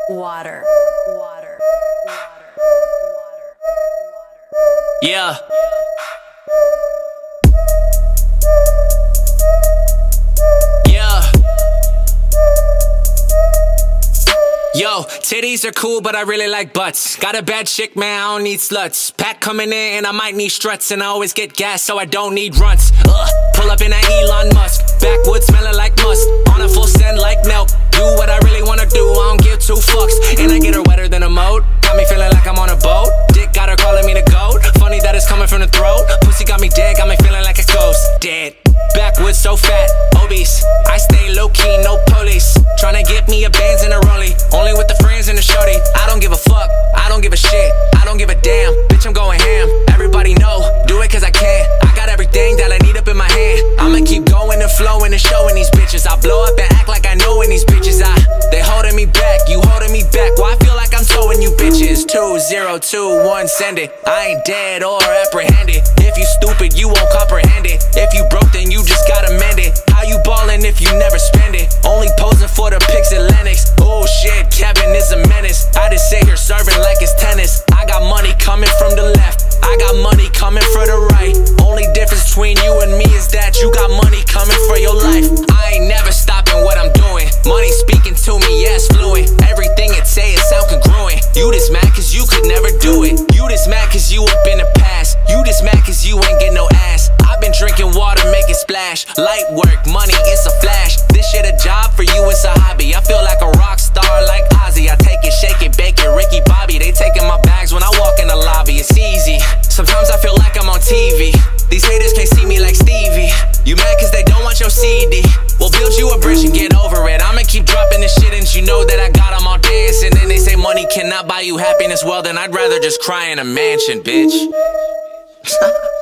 Water. Yeah. Yeah. Yo, titties are cool, but I really like butts. Got a bad chick, man, I don't need sluts. Pack coming in and I might need struts, and I always get gas, so I don't need runts. Pull up in that Elon Musk, backwoods smelling like must. On a full send like milk, do what I really wanna do, I don't give two fucks. And I get her wetter than a moat, got me feeling like I'm on a boat. Dick got her calling me the goat, funny that it's coming from the throat. Pussy got me dead, got me feeling like a ghost. Dead, backwoods so fat, obese. I stay low-key, no police. Tryna get me a Benz and a Rollie, only with the friends and the shorty. I don't give a fuck, I don't give a shit, I don't give a damn. Bitch, I'm going ham, everybody know, do it cause I can. I got everything that I need up in my hand. I'ma keep going and flowing and showing these bitches. I blow up and act like I know in these bitches. They holding me back, you holding me back. Why I feel like I'm towing you bitches. 2021, send it. I ain't dead or apprehended. If you stupid, you won't comprehend it. If you broke, then you just gotta mend it. How you ballin' if you never spend it? Only posing for the pics at Lennox. Oh shit, Kevin is a menace. I just sit here serving like it's tennis. I got money coming from the left, I got money coming for the right. Only difference between you and me is that you got money coming for your life. I ain't never stopping what I'm doing. Money speaking to me, yes, fluent. Everything it say, it sound congruent. You just mad cause you could never do it. You just mad cause you up in the past. You just mad cause you ain't get no ass. I've been drinking water, make it splash. Light work, money, it's a flash. This shit a job, for you it's a hobby. I feel like a rock star like Ozzy. I take it, shake it, bake it, Ricky Bobby. They taking my bags when I walk in the lobby. It's easy, sometimes I feel like I'm on TV. These haters can't see me like Stevie. You mad cause they don't want your CD? We'll build you a bridge and get over it. I'ma keep dropping this shit and you know that I got them all dancing. And they say money cannot buy you happiness. Well then I'd rather just cry in a mansion, bitch.